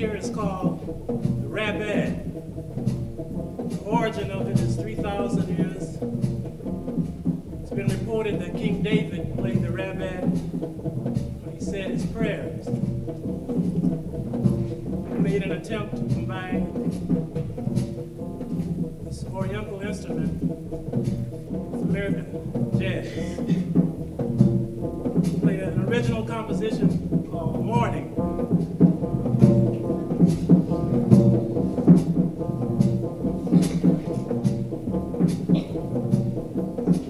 here is called the rabad. The origin of it is 3,000 years. It's been reported that King David played the rabad when he said his prayers. He made an attempt to combine this oriental instrument with American jazz. He played an original composition called Morning.